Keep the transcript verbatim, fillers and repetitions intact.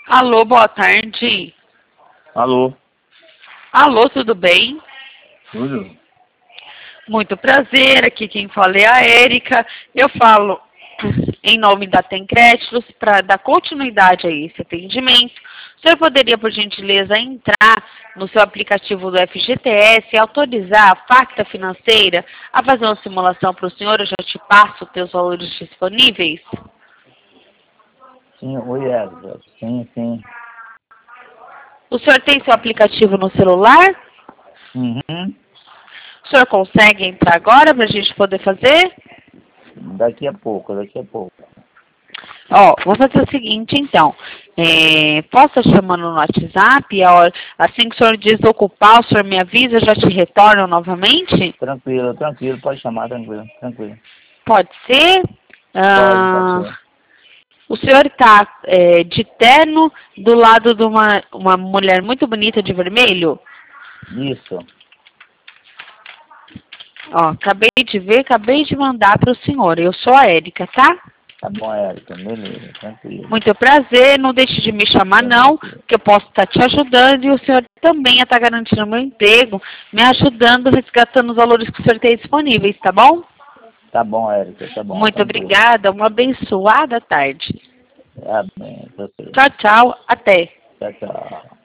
Alô, boa tarde. Alô? Alô, tudo bem? Tudo? Muito prazer, aqui quem fala é a Érica. Eu falo em nome da Tem Créditos para dar continuidade a esse atendimento. O senhor poderia, por gentileza, entrar no seu aplicativo do F G T S e autorizar a Facta Financeira a fazer uma simulação para o senhor? Eu já te passo os teus valores disponíveis. Sim, oi, Érica. Sim, sim. O senhor tem seu aplicativo no celular? Uhum. O senhor consegue entrar agora para a gente poder fazer? Daqui a pouco, daqui a pouco. Ó, vou fazer o seguinte, então. É, posso estar chamando no WhatsApp? A hora, assim que o senhor desocupar, o senhor me avisa, eu já te retorno novamente? Tranquilo, tranquilo. Pode chamar, tranquilo, tranquilo. Pode ser? Pode, pode Ah, ser. o senhor está é, de terno do lado de uma, uma mulher muito bonita de vermelho? Isso. Ó, acabei de ver, acabei de mandar para o senhor. Eu sou a Érica, tá? Tá bom, Érica. Beleza, tranquilo. Muito prazer, não deixe de me chamar não, que eu posso estar te ajudando e o senhor também está garantindo o meu emprego, me ajudando, resgatando os valores que o senhor tem disponíveis, tá bom? Tá bom, Érica, tá bom, Muito tranquilo. obrigada, uma abençoada tarde. Tá bem, você. Tchau, tchau, até. Tchau, tchau.